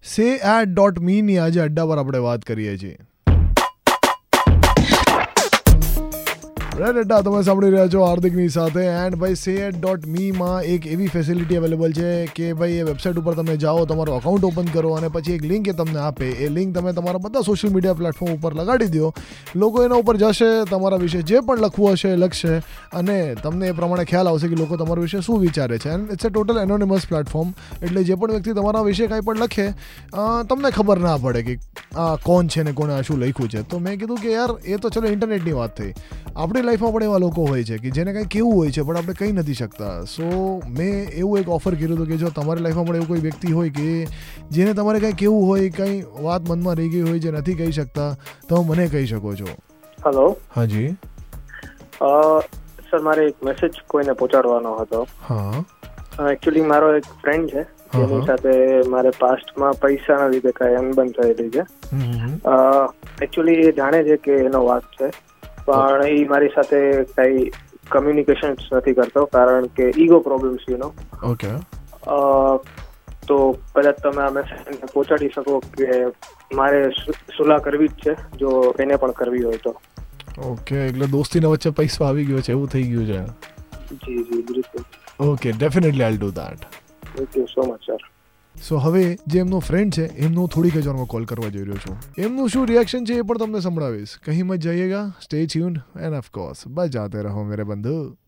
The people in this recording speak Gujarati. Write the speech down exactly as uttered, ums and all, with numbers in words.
સે એટ ડોટ મીની આજે અડ્ડા પર આપણે વાત કરીએ છીએ. રેડ અડ્ડા તમે સાંભળી રહ્યા છો હાર્દિકની સાથે. એન્ડ ભાઈ સે એટ ડોટ મીમાં એક એવી ફેસિલિટી અવેલેબલ છે કે ભાઈ એ વેબસાઇટ ઉપર તમે જાઓ, તમારો અકાઉન્ટ ઓપન કરો અને પછી એક લિંક એ તમને આપે. એ લિંક તમે તમારા બધા સોશિયલ મીડિયા પ્લેટફોર્મ ઉપર લગાડી દો. લોકો એના ઉપર જશે, તમારા વિશે જે પણ લખવું હશે એ લખશે અને તમને એ પ્રમાણે ખ્યાલ આવશે કે લોકો તમારા વિશે શું વિચારે છે. And it's a total anonymous platform. એટલે જે પણ વ્યક્તિ તમારા વિશે કાંઈ પણ લખે તમને ખબર ના પડે કે આ કોણ છે ને કોણે આ શું લખ્યું છે. તો મેં કીધું કે યાર એ તો ચલો ઇન્ટરનેટની વાત થઈ, આપણી લાઈફમાં પણ એવા લોકો હોય છે કે જેને કંઈ કેવું હોય છે પણ આપણે કહી નથી શકતા. સો મેં એવું એક ઓફર કર્યું હતું કે જો તમારી લાઈફમાં પણ એવું કોઈ વ્યક્તિ હોય કે જેને તમારે કંઈ કેવું હોય, કંઈ વાત મનમાં રહી ગઈ હોય જે નથી કહી શકતા, તો મને કહી શકો છો. હેલો. હા જી સર, મારે એક મેસેજ કોઈને પહોંચાડવાનો હતો. હા. એકચ્યુઅલી મારો એક ફ્રેન્ડ છે જેની સાથે મારે પાસ્ટમાં પૈસાના લીધે કાંઈ અનબન થયેલી છે. એકચ્યુઅલી એ જાણે છે કે એનો વાક છે પણ એ મારી સાથે કઈ કમ્યુનિકેશન નથી કરતો કારણ કે ego problems you know. Okay. તો કદાચ તમે આ મેસેજ પહોંચાડી શકો કે મારે સુલા કરવી જ છે જો એને પણ કરવી હોય તો. ઓકે, એટલે દોસ્તીના વચ્ચે પૈસા આવી ગયો છે એવું થઈ ગયું છે. જી જી બિલકુલ. Okay, definitely I'll do that. Thank you so much sir. So હવે જે એમનો ફ્રેન્ડ છે એમનો થોડીક જ વારમાં કોલ કરવા જઈ રહ્યો છું. એમનું શું રિએક્શન છે એ પણ તમને સંભળાવીશ. કहीं મત જાइएगा, stay tuned and of course બજાતે રહો મેરે બંધુ.